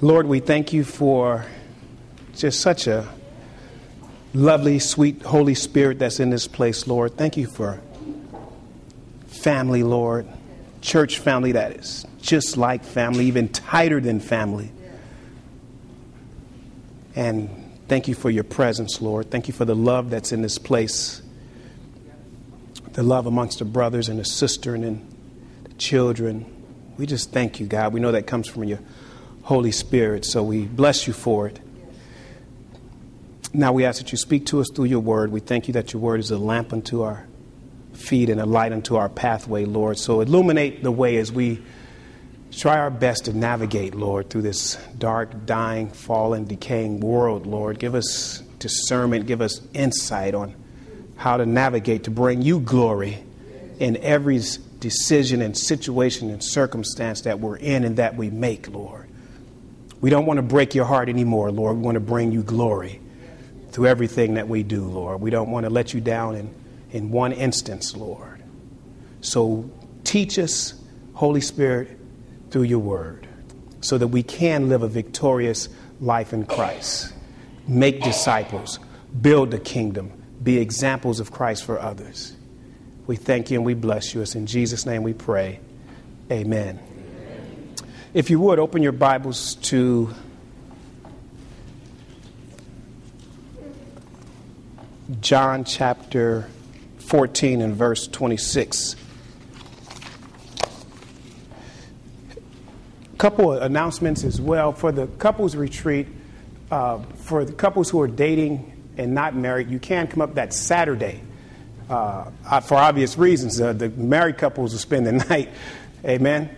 Lord, we thank you for just such a lovely, sweet Holy Spirit that's in this place, Lord. Thank you for family, Lord. Church family that is just like family, even tighter than family. And thank you for your presence, Lord. Thank you for the love that's in this place. The love amongst the brothers and the sister and then the children. We just thank you, God. We know that comes from your Holy Spirit, so we bless you for it. Now we ask that you speak to us through your word. We thank you that your word is a lamp unto our feet and a light unto our pathway, Lord. So illuminate the way as we try our best to navigate, Lord, through this dark, dying, fallen, decaying world, Lord. Give us discernment, give us insight on how to navigate to bring you glory in every decision and situation and circumstance that we're in and that we make, Lord. We don't want to break your heart anymore, Lord. We want to bring you glory through everything that we do, Lord. We don't want to let you down in one instance, Lord. So teach us, Holy Spirit, through your word, so that we can live a victorious life in Christ, make disciples, build the kingdom, be examples of Christ for others. We thank you and we bless you. It's in Jesus' name we pray. Amen. If you would, open your Bibles to John chapter 14 and verse 26. A couple of announcements as well. For the couples retreat, for the couples who are dating and not married, you can come up that Saturday. For obvious reasons, the married couples will spend the night. Amen.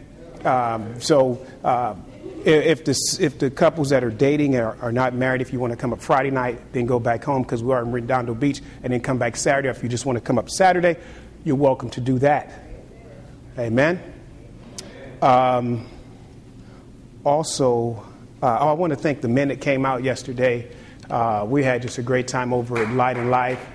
If the couples that are dating are not married, if you want to come up Friday night, then go back home because we are in Redondo Beach, and then come back Saturday. If you just want to come up Saturday, you're welcome to do that. Amen. Also, I want to thank the men that came out yesterday. We had just a great time over at Light and Life.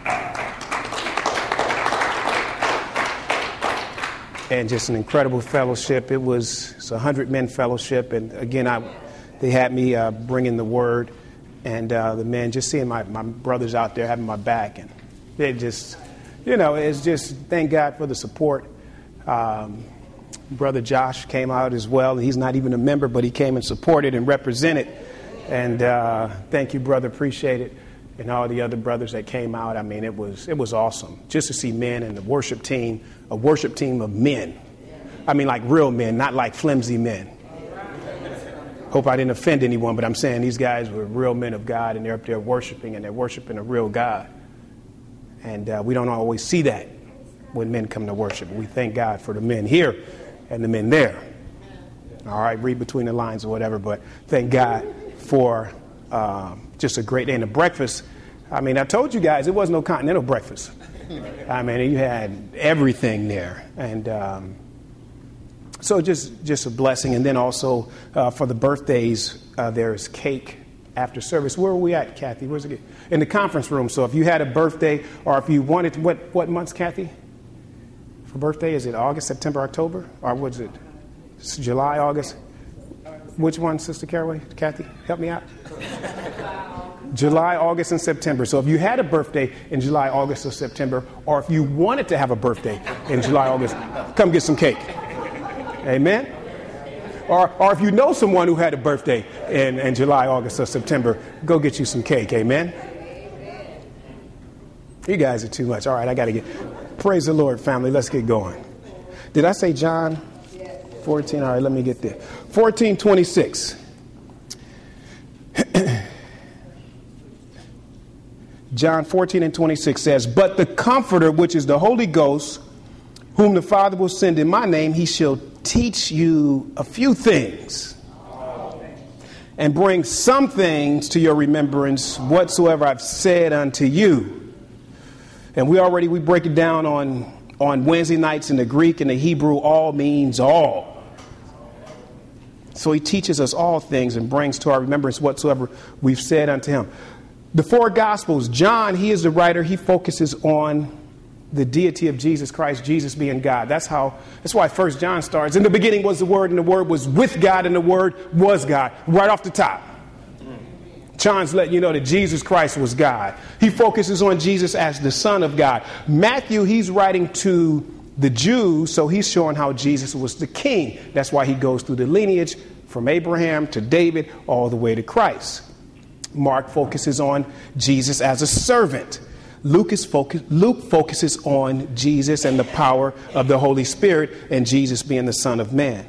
And just an incredible fellowship. It's a 100-men fellowship. And again, they had me bringing the word. And the men, just seeing my brothers out there having my back. And they just, it's just, thank God for the support. Brother Josh came out as well. He's not even a member, but he came and supported and represented. And thank you, brother. Appreciate it. And all the other brothers that came out. I mean, it was awesome just to see men and the worship team, a worship team of men. I mean, like real men, not like flimsy men. Hope I didn't offend anyone, but I'm saying these guys were real men of God, and they're up there worshiping, and they're worshiping a real God. And we don't always see that when men come to worship. We thank God for the men here and the men there. All right, read between the lines or whatever, but thank God for just a great day. And the breakfast, I mean, I told you guys it wasn't no continental breakfast. I mean, you had everything there. And so just a blessing. And then also for the birthdays, there's cake after service. Where are we at, Kathy? Where's it? In the conference room. So if you had a birthday, or if you wanted, what months, Kathy? For birthday, is it August, September, October? Or was it July, August? Which one, Sister Caraway? Kathy, help me out. July, August, and September. So if you had a birthday in July, August, or September, or if you wanted to have a birthday in July, August, come get some cake. Amen? Or if you know someone who had a birthday in July, August, or September, go get you some cake. Amen? You guys are too much. All right, I got to get... Praise the Lord, family. Let's get going. Did I say John 14? All right, let me get there. 14:26. John 14:26 says, "But the Comforter, which is the Holy Ghost, whom the Father will send in my name, he shall teach you a few things and bring some things to your remembrance whatsoever I've said unto you." And we break it down on Wednesday nights in the Greek and the Hebrew. All means all. So he teaches us all things and brings to our remembrance whatsoever we've said unto him. The four Gospels, John, he is the writer. He focuses on the deity of Jesus Christ, Jesus being God. That's why 1 John starts. In the beginning was the Word, and the Word was with God, and the Word was God. Right off the top. John's letting you know that Jesus Christ was God. He focuses on Jesus as the Son of God. Matthew, he's writing to the Jews, so he's showing how Jesus was the king. That's why he goes through the lineage from Abraham to David all the way to Christ. Mark focuses on Jesus as a servant. Luke focuses on Jesus and the power of the Holy Spirit and Jesus being the Son of Man.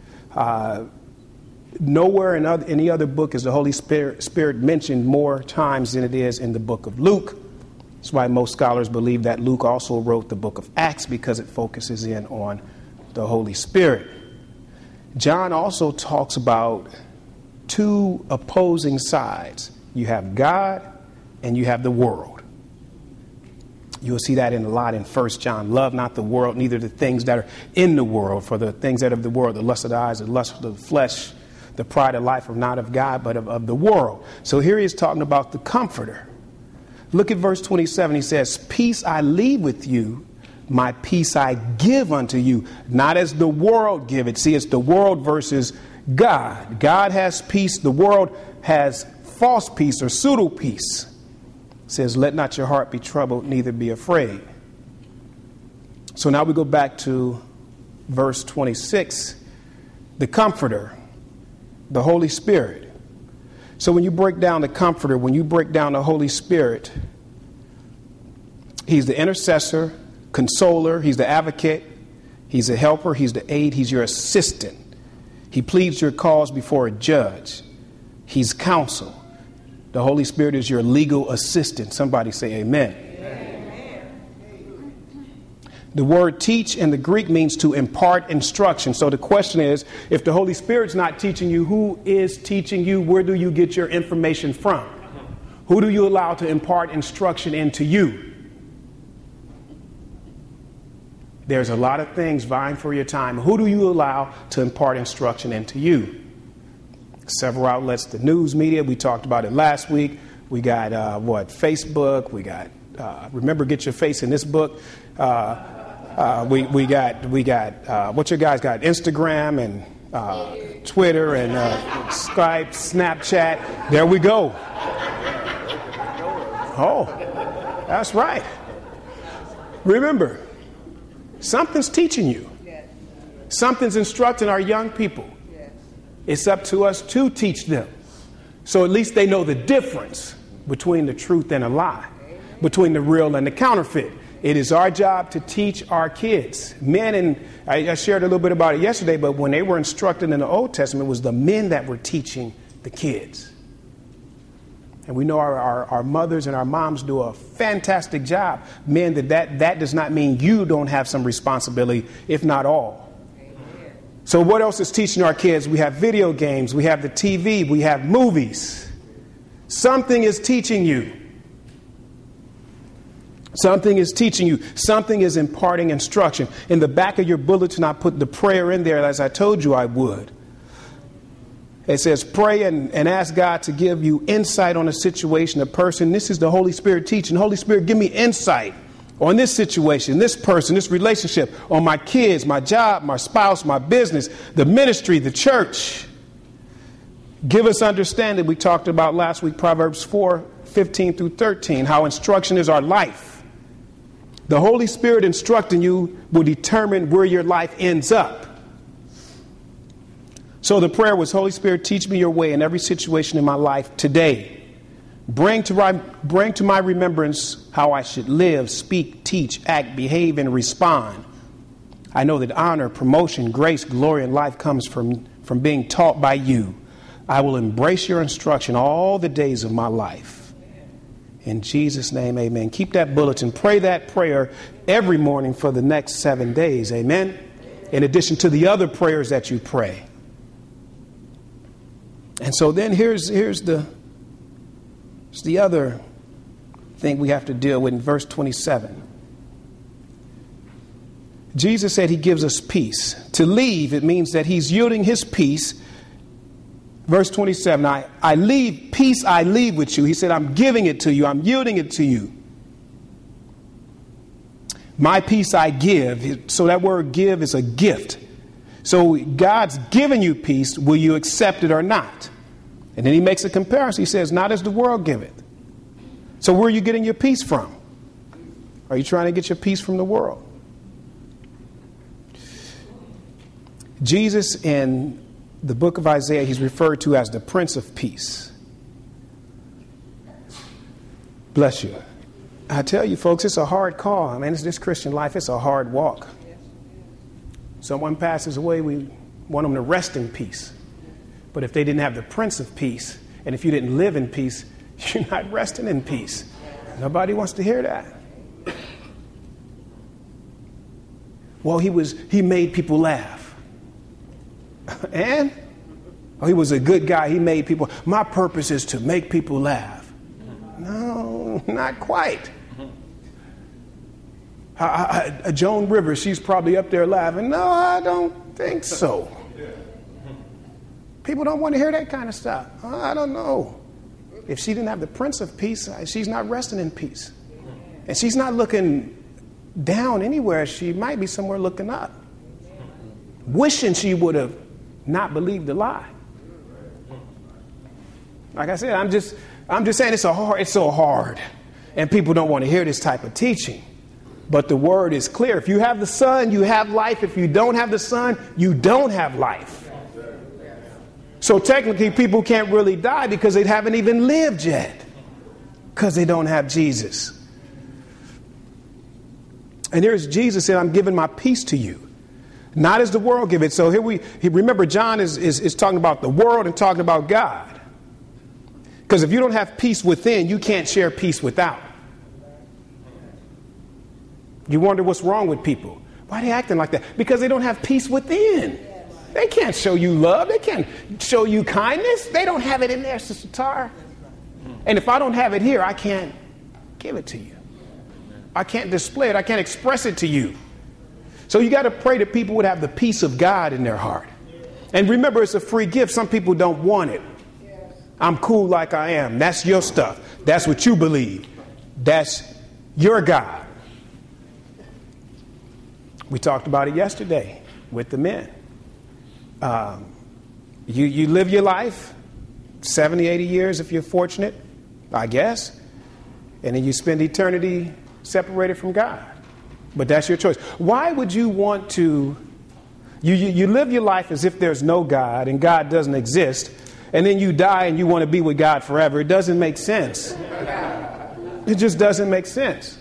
Nowhere in any other book is the Holy Spirit mentioned more times than it is in the book of Luke. That's why most scholars believe that Luke also wrote the book of Acts, because it focuses in on the Holy Spirit. John also talks about two opposing sides. You have God and you have the world. You'll see that a lot in 1 John. Love not the world, neither the things that are in the world. For the things that are of the world, the lust of the eyes, the lust of the flesh, the pride of life are not of God, but of the world. So here he is talking about the Comforter. Look at verse 27. He says, peace I leave with you, my peace I give unto you, not as the world give it. See, it's the world versus God. God has peace. The world has false peace or pseudo peace. It says, let not your heart be troubled, neither be afraid. So now we go back to verse 26. The Comforter, the Holy Spirit. So when you break down the Comforter, when you break down the Holy Spirit, he's the intercessor, consoler, he's the advocate, he's a helper, he's the aid, he's your assistant. He pleads your cause before a judge. He's counsel. The Holy Spirit is your legal assistant. Somebody say amen. Amen. The word teach in the Greek means to impart instruction. So the question is, if the Holy Spirit's not teaching you, who is teaching you? Where do you get your information from? Who do you allow to impart instruction into you? There's a lot of things vying for your time. Who do you allow to impart instruction into you? Several outlets, the news media, we talked about it last week. We got, Facebook. We got, remember, get your face in this book. We got, what your guys got? Instagram and Twitter and Skype, Snapchat. There we go. Oh, that's right. Remember, something's teaching you. Something's instructing our young people. It's up to us to teach them. So at least they know the difference between the truth and a lie, between the real and the counterfeit. It is our job to teach our kids. Men, and I shared a little bit about it yesterday, but when they were instructed in the Old Testament, it was the men that were teaching the kids. And we know our mothers and our moms do a fantastic job. Men, that does not mean you don't have some responsibility, if not all. So what else is teaching our kids? We have video games, we have the TV, we have movies. Something is teaching you. Something is teaching you. Something is imparting instruction. In the back of your bulletin, I put the prayer in there as I told you I would. It says, pray and ask God to give you insight on a situation, a person. This is the Holy Spirit teaching. Holy Spirit, give me insight on this situation, this person, this relationship, on my kids, my job, my spouse, my business, the ministry, the church. Give us understanding. We talked about last week, Proverbs 4:15 through 13, how instruction is our life. The Holy Spirit instructing you will determine where your life ends up. So the prayer was, Holy Spirit, teach me your way in every situation in my life today. Bring to my remembrance how I should live, speak, teach, act, behave, and respond. I know that honor, promotion, grace, glory, and life comes from being taught by you. I will embrace your instruction all the days of my life. In Jesus' name, amen. Keep that bulletin. Pray that prayer every morning for the next 7 days. Amen. In addition to the other prayers that you pray. And so then here's the other thing we have to deal with in verse 27. Jesus said he gives us peace. To leave, it means that he's yielding his peace. Verse 27, I leave peace, I leave with you. He said, I'm giving it to you. I'm yielding it to you. My peace I give. So that word give is a gift. So God's given you peace. Will you accept it or not? And then he makes a comparison. He says, not as the world giveth. So where are you getting your peace from? Are you trying to get your peace from the world? Jesus in the book of Isaiah, he's referred to as the Prince of Peace. Bless you. I tell you, folks, it's a hard call. I mean, it's this Christian life. It's a hard walk. Someone passes away, we want them to rest in peace. But if they didn't have the Prince of Peace, and if you didn't live in peace, you're not resting in peace. Nobody wants to hear that. Well, he made people laugh. And he was a good guy. He made people. My purpose is to make people laugh. No, not quite. Joan Rivers, she's probably up there laughing. No, I don't think so. People don't want to hear that kind of stuff. I don't know. If she didn't have the Prince of Peace, she's not resting in peace. And she's not looking down anywhere. She might be somewhere looking up, wishing she would have not believed the lie. Like I said, I'm just saying it's so hard. And people don't want to hear this type of teaching. But the word is clear. If you have the Son, you have life. If you don't have the Son, you don't have life. So technically, people can't really die because they haven't even lived yet. Because they don't have Jesus. And here's Jesus saying, I'm giving my peace to you. Not as the world give it. So remember, John is talking about the world and talking about God. Because if you don't have peace within, you can't share peace without. You wonder what's wrong with people. Why are they acting like that? Because they don't have peace within. They can't show you love. They can't show you kindness. They don't have it in there, Sister Tar. And if I don't have it here, I can't give it to you. I can't display it. I can't express it to you. So you got to pray that people would have the peace of God in their heart. And remember, it's a free gift. Some people don't want it. I'm cool like I am. That's your stuff. That's what you believe. That's your God. We talked about it yesterday with the men. You live your life 70, 80 years if you're fortunate, I guess. And then you spend eternity separated from God. But that's your choice. Why would you want to... You live your life as if there's no God and God doesn't exist. And then you die and you want to be with God forever. It doesn't make sense. It just doesn't make sense.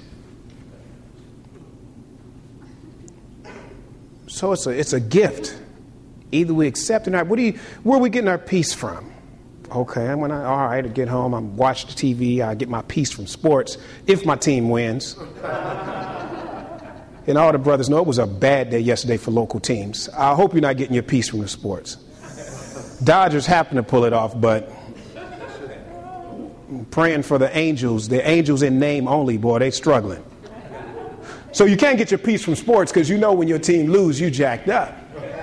So it's a gift. Either we accept it or not. Where are we getting our peace from? Okay, all right, I get home, I watch the TV, I get my peace from sports, if my team wins. And all the brothers know it was a bad day yesterday for local teams. I hope you're not getting your peace from the sports. Dodgers happen to pull it off, but I'm praying for the Angels in name only, boy, they struggling. So you can't get your peace from sports because you know when your team lose, you jacked up.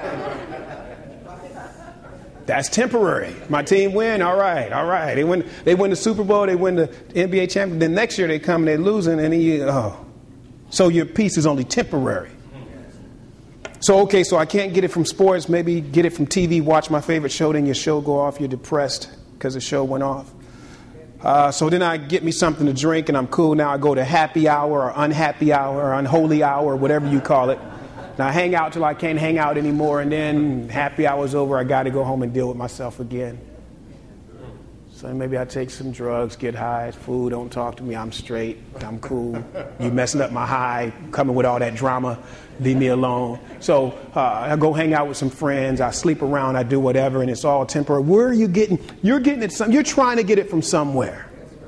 That's temporary. My team win. All right. They win the Super Bowl. They win the NBA championship. Then next year they come and they're losing. So your peace is only temporary. So I can't get it from sports. Maybe get it from TV. Watch my favorite show. Then your show go off. You're depressed because the show went off. So then I get me something to drink and I'm cool. Now I go to happy hour or unhappy hour or unholy hour or whatever you call it. Now I hang out till I can't hang out anymore, and then happy hour's over, I got to go home and deal with myself again. So maybe I take some drugs, get high, food, don't talk to me, I'm straight, I'm cool. You messing up my high, coming with all that drama, leave me alone. So I go hang out with some friends, I sleep around, I do whatever, and it's all temporary. Where are you getting? You're getting it. You're trying to get it from somewhere.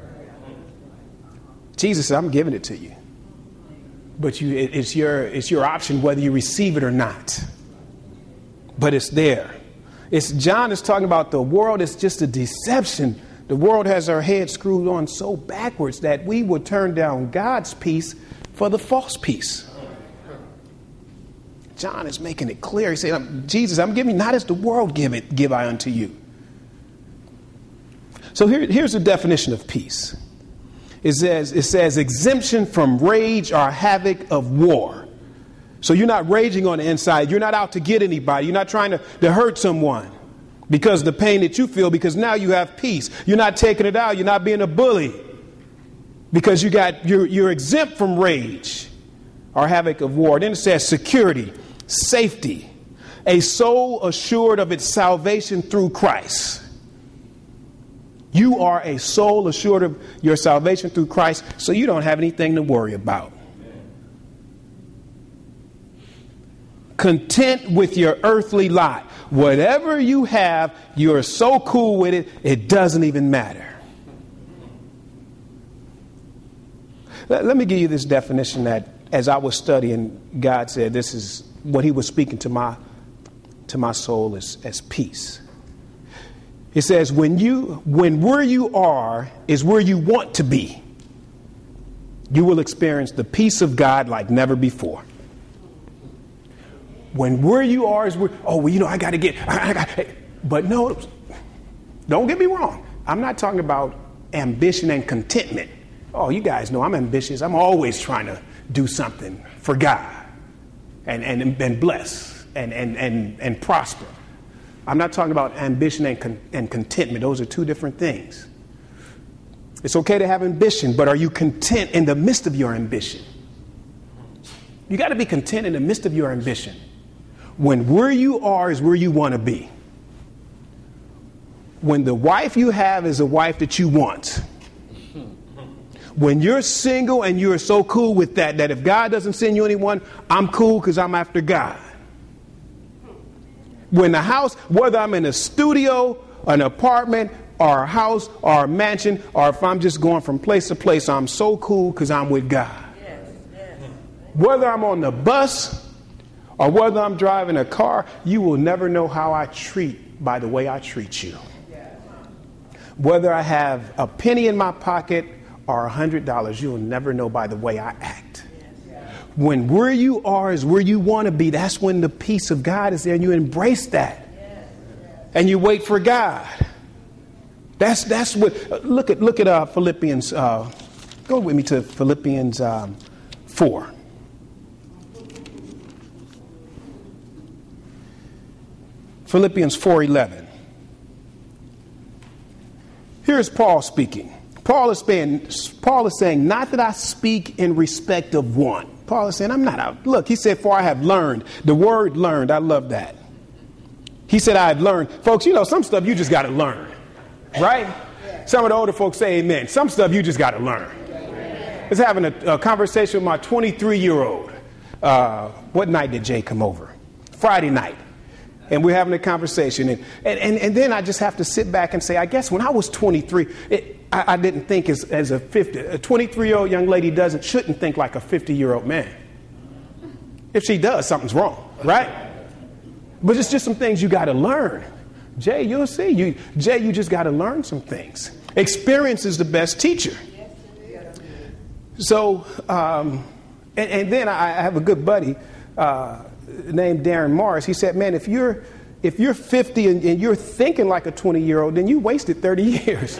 Jesus said, I'm giving it to you. But it's your option whether you receive it or not. But it's there. John is talking about the world is just a deception. The world has our heads screwed on so backwards that we would turn down God's peace for the false peace. John is making it clear. He said, Jesus, I'm giving not as the world give I unto you. So here's the definition of peace. It says exemption from rage or havoc of war. So you're not raging on the inside. You're not out to get anybody. You're not trying to hurt someone because of the pain that you feel, because now you have peace. You're not taking it out. You're not being a bully because you're exempt from rage or havoc of war. Then it says security, safety, a soul assured of its salvation through Christ. You are a soul assured of your salvation through Christ, so you don't have anything to worry about. Content with your earthly lot. Whatever you have, you're so cool with it, it doesn't even matter. Let me give you this definition that, as I was studying, God said this is what he was speaking to my soul as peace. It says, when where you are is where you want to be, you will experience the peace of God like never before. When where you are is where, I got to get, but no, don't get me wrong. I'm not talking about ambition and contentment. Oh, you guys know I'm ambitious. I'm always trying to do something for God and bless and prosper. I'm not talking about ambition and contentment. Those are two different things. It's okay to have ambition, but are you content in the midst of your ambition? You got to be content in the midst of your ambition. When where you are is where you want to be. When the wife you have is a wife that you want. When you're single and you're so cool with that if God doesn't send you anyone, I'm cool because I'm after God. When the house, whether I'm in a studio, an apartment, or a house, or a mansion, or if I'm just going from place to place, I'm so cool because I'm with God. Yes, yes. Whether I'm on the bus or whether I'm driving a car, you will never know how I treat by the way I treat you. Whether I have a penny in my pocket or $100, you'll never know by the way I act. When where you are is where you want to be, that's when the peace of God is there, and you embrace that. And you wait for God. That's what. Look at Philippians. Go with me to Philippians 4. Philippians 4:11. Here's Paul speaking. Paul is saying, not that I speak in respect of want. Paul is saying, I'm not out. Look, he said, for I have learned. The word learned, I love that. He said, I've learned. Folks, some stuff you just got to learn. Right? Some of the older folks say amen. Some stuff you just got to learn. I was having a conversation with my 23-year-old. What night did Jay come over? Friday night. And we're having a conversation. And then I just have to sit back and say, I guess when I was 23, I didn't think as a 23-year-old young lady shouldn't think like a 50-year-old man. If she does, something's wrong, right? But it's just some things you got to learn. Jay, you'll see. You just got to learn some things. Experience is the best teacher. So, and then I have a good buddy named Darren Morris. He said, man, if you're 50 and you're thinking like a 20-year-old, then you wasted 30 years.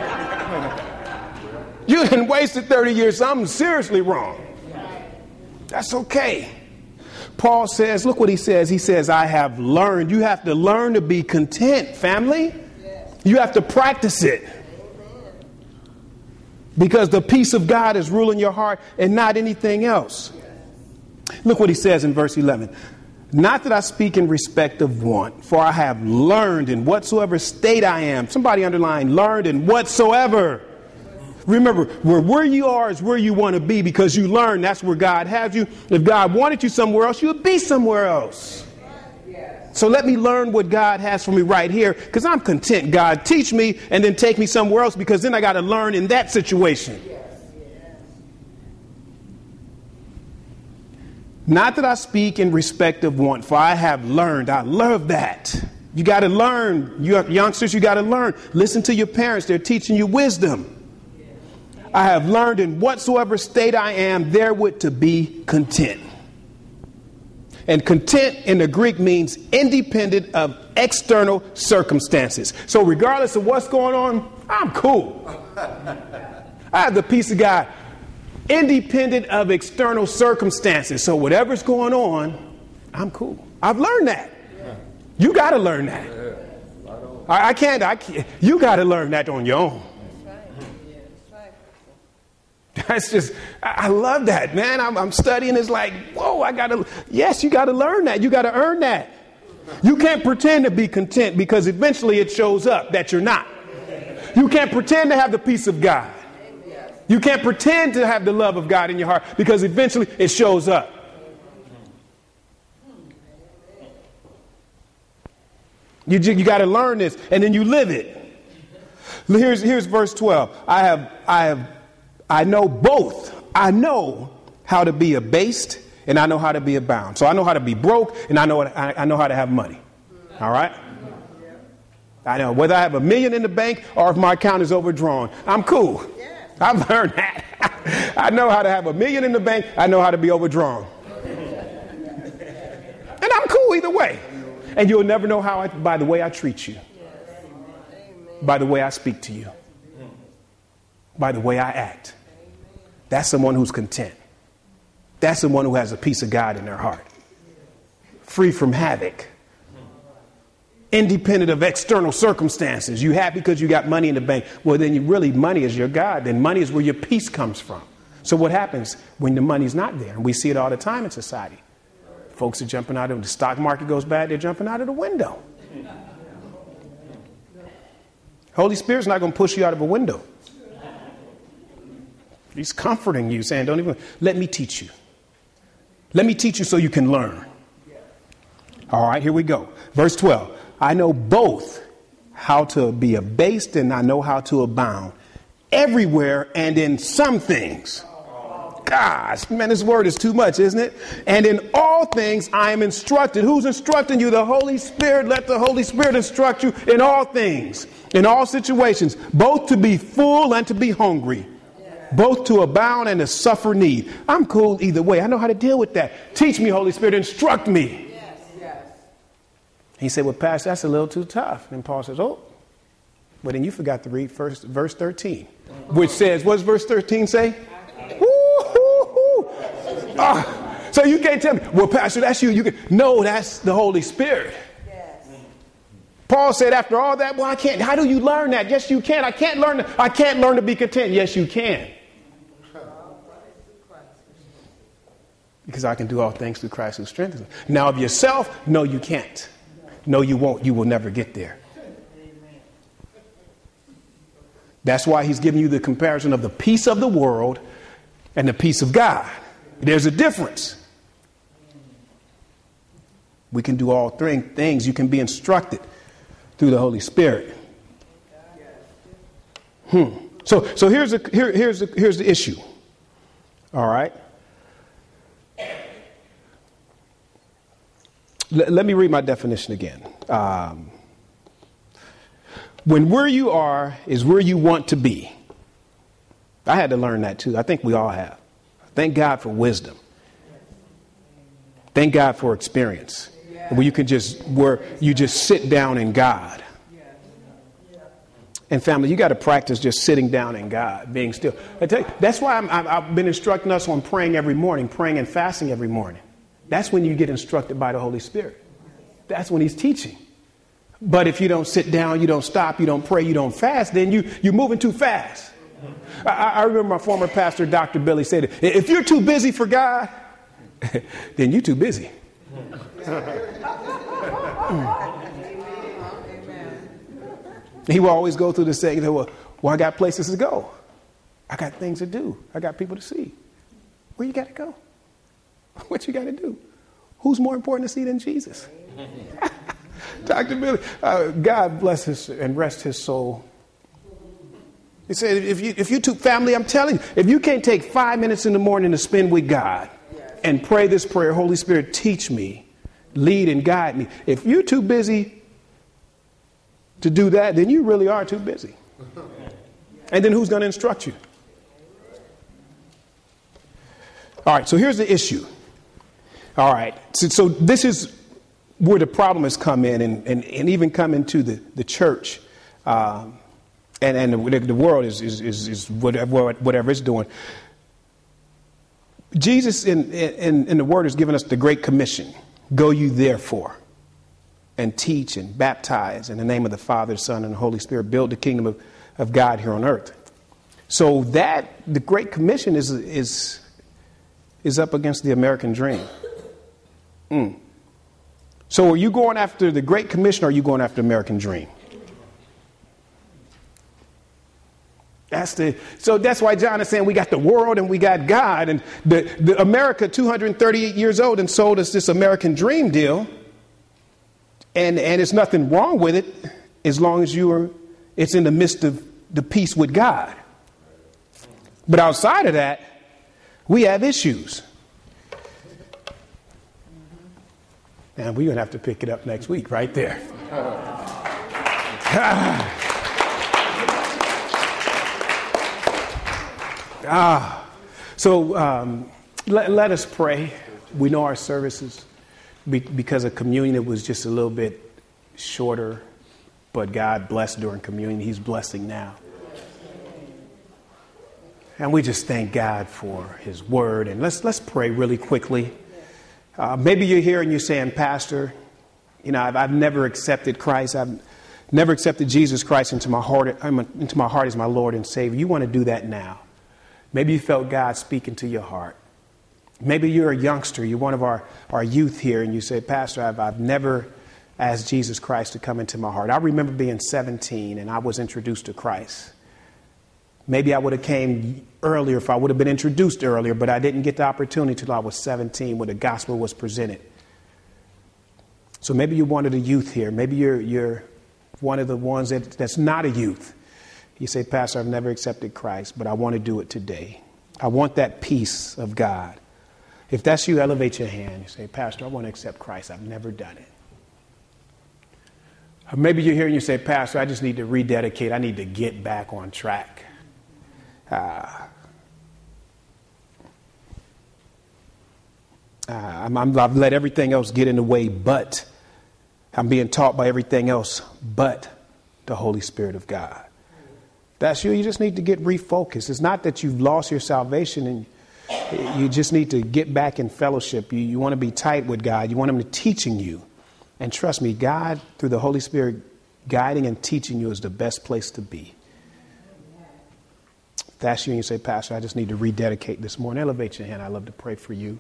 You done wasted 30 years. Something seriously wrong. That's okay. Paul says, look what he says. He says, I have learned. You have to learn to be content, family. You have to practice it. Because the peace of God is ruling your heart and not anything else. Look what he says in verse 11. Not that I speak in respect of want, for I have learned in whatsoever state I am. Somebody underline, learned in whatsoever. Remember, where you are is where you want to be, because you learn that's where God has you. If God wanted you somewhere else, you would be somewhere else. So let me learn what God has for me right here, because I'm content. God, teach me and then take me somewhere else, because then I got to learn in that situation. Not that I speak in respect of want, for I have learned. I love that. You got to learn. You youngsters, you got to learn. Listen to your parents. They're teaching you wisdom. I have learned in whatsoever state I am therewith to be content. And content in the Greek means independent of external circumstances. So regardless of what's going on, I'm cool. I have the peace of God independent of external circumstances. So whatever's going on, I'm cool. I've learned that. You got to learn that. I can't. You got to learn that on your own. That's just, I love that, man. I'm studying. It's like, whoa, yes, you got to learn that. You got to earn that. You can't pretend to be content because eventually it shows up that you're not. You can't pretend to have the peace of God. You can't pretend to have the love of God in your heart because eventually it shows up. You got to learn this and then you live it. Here's verse 12. I know both. I know how to be abased and I know how to be abound. So I know how to be broke and I know how to have money. All right. I know whether I have $1 million in the bank or if my account is overdrawn. I'm cool. I've learned that. I know how to have $1 million in the bank. I know how to be overdrawn. And I'm cool either way. And you'll never know how by the way I treat you. By the way I speak to you. By the way I act. That's someone who's content. That's someone who has a peace of God in their heart. Free from havoc. Independent of external circumstances. You happy because you got money in the bank. Well, then money is your God. Then money is where your peace comes from. So what happens when the money's not there? And we see it all the time in society. Folks are jumping out of the stock market goes bad. They're jumping out of the window. Holy Spirit's not going to push you out of a window. He's comforting you, saying, let me teach you. Let me teach you so you can learn. All right, here we go. Verse 12. I know both how to be abased and I know how to abound everywhere and in some things. Gosh, man, this word is too much, isn't it? And in all things I am instructed. Who's instructing you? The Holy Spirit. Let the Holy Spirit instruct you in all things, in all situations, both to be full and to be hungry. Both to abound and to suffer need. I'm cool either way. I know how to deal with that. Teach me, Holy Spirit. Instruct me. Yes. He said, well, Pastor, that's a little too tough. And Paul says, oh, but then you forgot to read first verse 13, which says, what's verse 13 say? So you can't tell me, well, Pastor, that's you. No, that's the Holy Spirit. Yes. Paul said after all that, well, I can't. How do you learn that? Yes, you can. I can't learn to be content. Yes, you can. Because I can do all things through Christ who strengthens me. Now of yourself, no, you can't. No, you won't. You will never get there. That's why he's giving you the comparison of the peace of the world and the peace of God. There's a difference. We can do all things. You can be instructed through the Holy Spirit. So here's the issue. All right. Let me read my definition again. When where you are is where you want to be. I had to learn that too. I think we all have. Thank God for wisdom. Thank God for experience. Where you just sit down in God. And family, you got to practice just sitting down in God, being still. I tell you, that's why I've been instructing us on praying every morning, praying and fasting every morning. That's when you get instructed by the Holy Spirit. That's when he's teaching. But if you don't sit down, you don't stop, you don't pray, you don't fast, then you're moving too fast. I remember my former pastor, Dr. Billy, said, if you're too busy for God, then you're too busy. He will always go through the saying, well, I got places to go. I got things to do. I got people to see. Where you got to go? What you got to do? Who's more important to see than Jesus? Dr. Billy, God bless his and rest his soul. He said, if you took family, I'm telling you, if you can't take 5 minutes in the morning to spend with God and pray this prayer, Holy Spirit, teach me, lead and guide me. If you're too busy to do that, then you really are too busy. And then who's going to instruct you? All right, so here's the issue. All right, so this is where the problem has come in and even come into the church. And the world is whatever it's doing. Jesus in the Word has given us the Great Commission. Go you therefore and teach and baptize in the name of the Father, Son, and the Holy Spirit. Build the kingdom of God here on earth. So that the Great Commission is up against the American dream. So are you going after the Great Commission or are you going after the American dream? So that's why John is saying we got the world and we got God, and the America 238 years old and sold us this American dream deal. And there's nothing wrong with it as long as it's in the midst of the peace with God. But outside of that, we have issues. And we're going to have to pick it up next week right there. So let us pray. We know our services, because of communion, it was just a little bit shorter, but God blessed during communion. He's blessing now. And we just thank God for his word. And let's pray really quickly. Maybe you're here and you're saying, Pastor, I've never accepted Christ. I've never accepted Jesus Christ into my heart as my Lord and Savior. You want to do that now. Maybe you felt God speaking to your heart. Maybe you're a youngster. You're one of our youth here, and you say, Pastor, I've never asked Jesus Christ to come into my heart. I remember being 17, and I was introduced to Christ. Maybe I would have came earlier if I would have been introduced earlier, but I didn't get the opportunity until I was 17 when the gospel was presented. So maybe you're one of the youth here. Maybe you're one of the ones that's not a youth. You say, Pastor, I've never accepted Christ, but I want to do it today. I want that peace of God. If that's you, elevate your hand. You say, Pastor, I want to accept Christ. I've never done it. Or maybe you're here and you say, Pastor, I just need to rededicate. I need to get back on track. I've let everything else get in the way, but I'm being taught by everything else but the Holy Spirit of God. That's you. You just need to get refocused. It's not that you've lost your salvation, and you just need to get back in fellowship. You want to be tight with God. You want him to teaching you. And trust me, God, through the Holy Spirit, guiding and teaching you is the best place to be. If that's you and you say, Pastor, I just need to rededicate this morning, elevate your hand. I'd love to pray for you.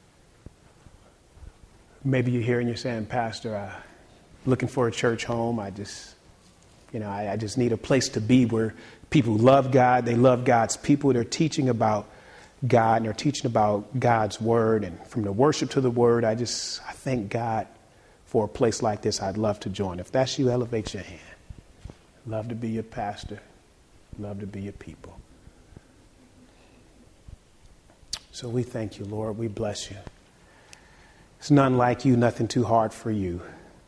Maybe you're here and you're saying, Pastor, I'm looking for a church home. I just need a place to be where people love God. They love God's people. They're teaching about God and they're teaching about God's word. And from the worship to the word, I thank God for a place like this. I'd love to join. If that's you, elevate your hand. Love to be your pastor. Love to be your people. So we thank you, Lord. We bless you. It's none like you, nothing too hard for you.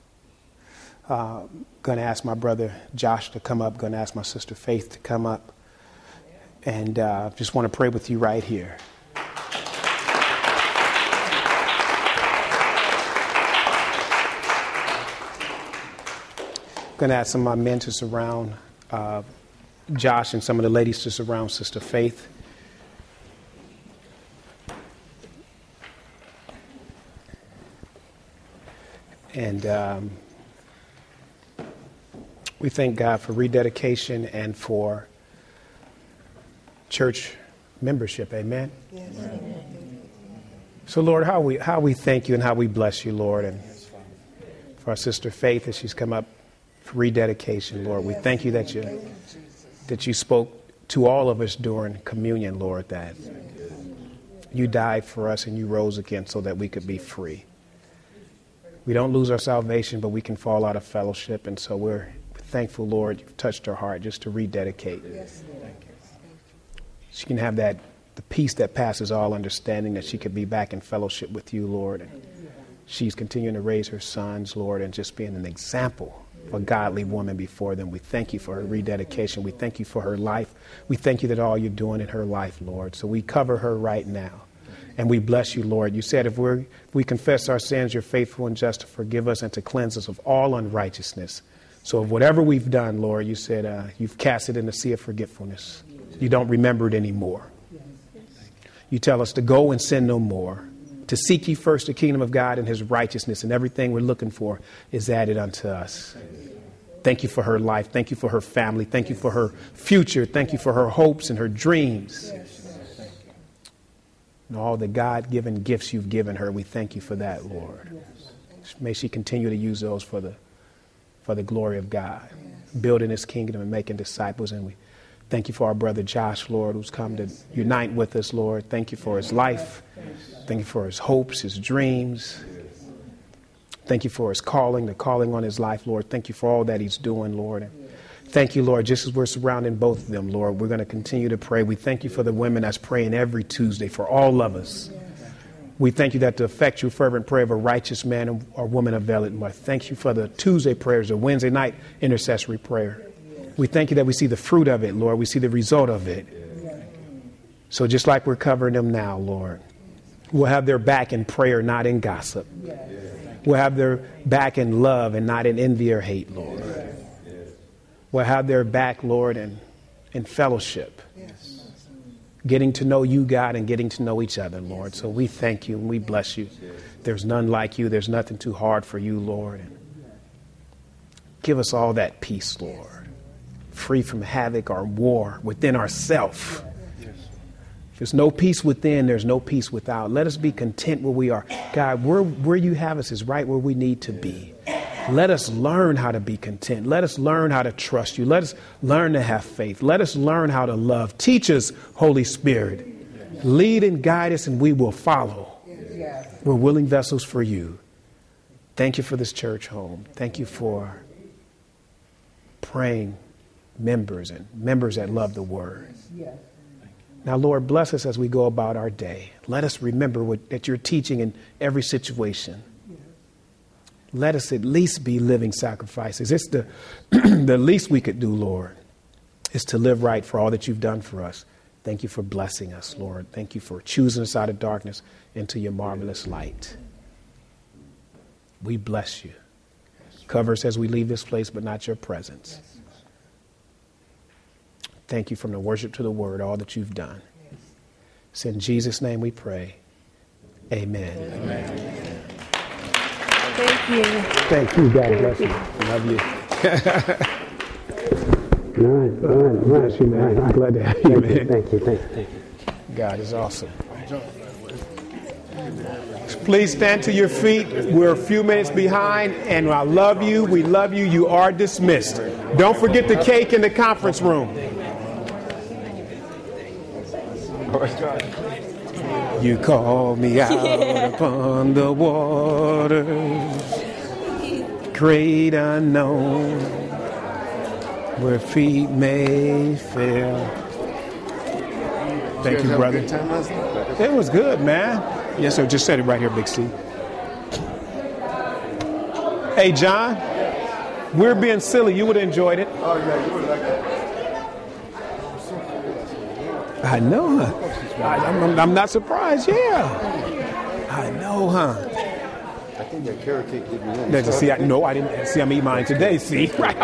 Going to ask my brother Josh to come up. Going to ask my sister Faith to come up. And just want to pray with you right here. Going to ask some of my men to surround Josh and some of the ladies to surround Sister Faith. And we thank God for rededication and for church membership. Amen. Yes. So, Lord, how we thank you and how we bless you, Lord, and for our sister Faith as she's come up for rededication, Lord. We thank you that you spoke to all of us during communion, Lord, that you died for us and you rose again so that we could be free. We don't lose our salvation, but we can fall out of fellowship. And so we're thankful, Lord, you've touched her heart just to rededicate. Yes, she can have the peace that passes all understanding, that she could be back in fellowship with you, Lord. And she's continuing to raise her sons, Lord, and just being an example of a godly woman before them. We thank you for her rededication. We thank you for her life. We thank you that all you're doing in her life, Lord. So we cover her right now. And we bless you, Lord. You said if we confess our sins, you're faithful and just to forgive us and to cleanse us of all unrighteousness. So whatever we've done, Lord, you said you've cast it in the sea of forgetfulness. You don't remember it anymore. You tell us to go and sin no more, to seek ye first the kingdom of God and his righteousness, and everything we're looking for is added unto us. Thank you for her life. Thank you for her family. Thank you for her future. Thank you for her hopes and her dreams. And all the God-given gifts you've given her, we thank you for that, Lord. May she continue to use those for the glory of God, building his kingdom and making disciples. And we thank you for our brother Josh, Lord, who's come to unite with us, Lord. Thank you for his life. Thank you for his hopes, his dreams. Thank you for his calling, the calling on his life, Lord. Thank you for all that he's doing, Lord. And thank you, Lord, just as we're surrounding both of them, Lord, we're going to continue to pray. We thank you for the women that's praying every Tuesday for all of us. We thank you that the effectual fervent prayer of a righteous man or woman availeth much. Thank you for the Tuesday prayers, the Wednesday night intercessory prayer. We thank you that we see the fruit of it, Lord. We see the result of it. So just like we're covering them now, Lord, we'll have their back in prayer, not in gossip. We'll have their back in love and not in envy or hate, Lord. We'll have their back, Lord, in fellowship. Getting to know you, God, and getting to know each other, Lord. So we thank you and we bless you. There's none like you. There's nothing too hard for you, Lord. And give us all that peace, Lord. Free from havoc or war within ourselves. If there's no peace within, there's no peace without. Let us be content where we are. God, where you have us is right where we need to be. Let us learn how to be content. Let us learn how to trust you. Let us learn to have faith. Let us learn how to love. Teach us, Holy Spirit. Lead and guide us and we will follow. We're willing vessels for you. Thank you for this church home. Thank you for praying members and members that love the word. Now, Lord, bless us as we go about our day. Let us remember that you're teaching in every situation. Let us at least be living sacrifices. It's the least we could do, Lord, is to live right for all that you've done for us. Thank you for blessing us, Lord. Thank you for choosing us out of darkness into your marvelous light. We bless you. Cover us as we leave this place, but not your presence. Thank you from the worship to the word, all that you've done. It's in Jesus' name we pray. Amen. Amen. Thank you. Thank you. God bless you. Love you. Bless you, man. I'm glad to have you, man. Thank you. God is awesome. Please stand to your feet. We're a few minutes behind, and I love you. We love you. You are dismissed. Don't forget the cake in the conference room. You call me out upon the waters, great unknown, where feet may fail. Thank you, brother. It was good, man. Yes, sir. Just said it right here, Big C. Hey, John, we're being silly. You would have enjoyed it. Oh, yeah, you would have liked it. I know, huh? I'm not surprised, yeah. I know, huh? I think that carrot cake did me in. See, I didn't see. I'm eating mine today. See, right?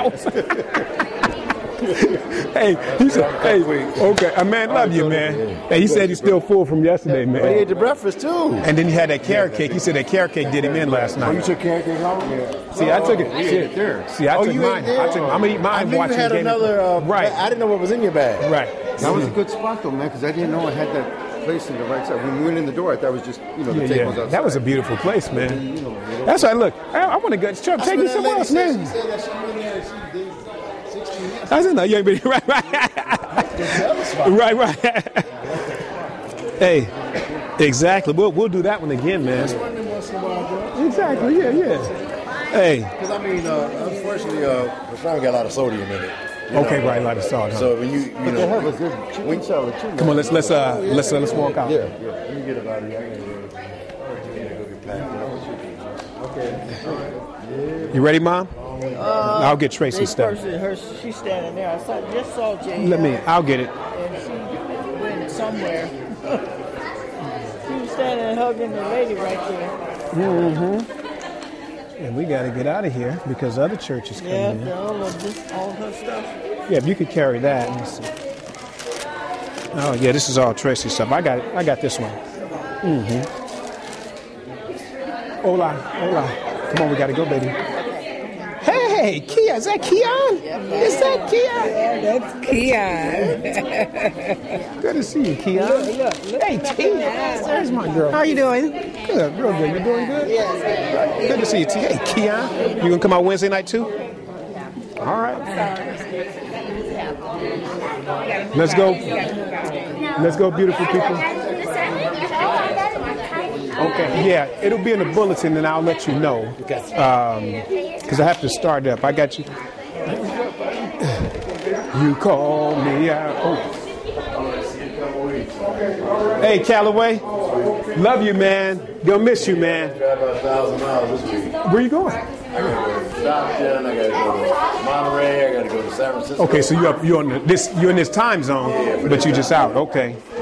Hey, he said, hey, okay, man, love you, man. Hey, he said he's still full from yesterday, man. But he ate the breakfast too. And then he had that carrot cake. He said that carrot cake did him in last night. Oh, you took carrot cake home? Yeah. See, I took it. You ate it there. See, I took mine. I'm gonna eat mine. I knew watching you had Game another. right. I didn't know what was in your bag. Right. That was a good spot though, man, because I didn't know it had that place in the right side. When we went in the door, I thought it was just the tables outside. That was a beautiful place, man. That's right. Look, I want to go. Chuck, take me somewhere else, man. She said that she been there. She did 16 years. I said, no, you ain't been right. Right. Hey, exactly. We'll do that one again, man. Exactly. Yeah. Hey. Because I mean, unfortunately, the fry got a lot of sodium in it. Okay, right, a lot of salt. Huh? So when you know, they have a good wing salad too. Come on, let's walk out. Yeah. Let me get it out of here. Okay. You ready, Mom? I'll get Tracy's stuff. She's standing there. I just saw Jane. I'll get it. And she went somewhere. She was standing and hugging the lady right there. Mm-hmm. And we got to get out of here because other churches come Yeah, in. all of this, all her stuff. Yeah, if you could carry that. Let me see. Oh, yeah, this is all Tracy stuff. I got it. I got this one. Hola, hola. Come on, we got to go, baby. Hey, Kia, is that Keon? Is that Keon? That's Keon. Good to see you, Keon. Hey, T. There's my girl. How are you doing? Good, real good. You doing good? Yes. Good to see you, T. Hey, Keon. You gonna come out Wednesday night too? All right. Let's go. Let's go, beautiful people. Okay, yeah, it'll be in the bulletin, and I'll let you know. Because I have to start up. I got you. You call me out. Oh. Hey, Callaway. Love you, man. Gonna miss you, man. Drive about 1,000 miles this week. Where you going? I gotta go to Stockton. I gotta go to Monterey. I gotta go to San Francisco. Okay, so you're in this time zone, but you're just out. Okay.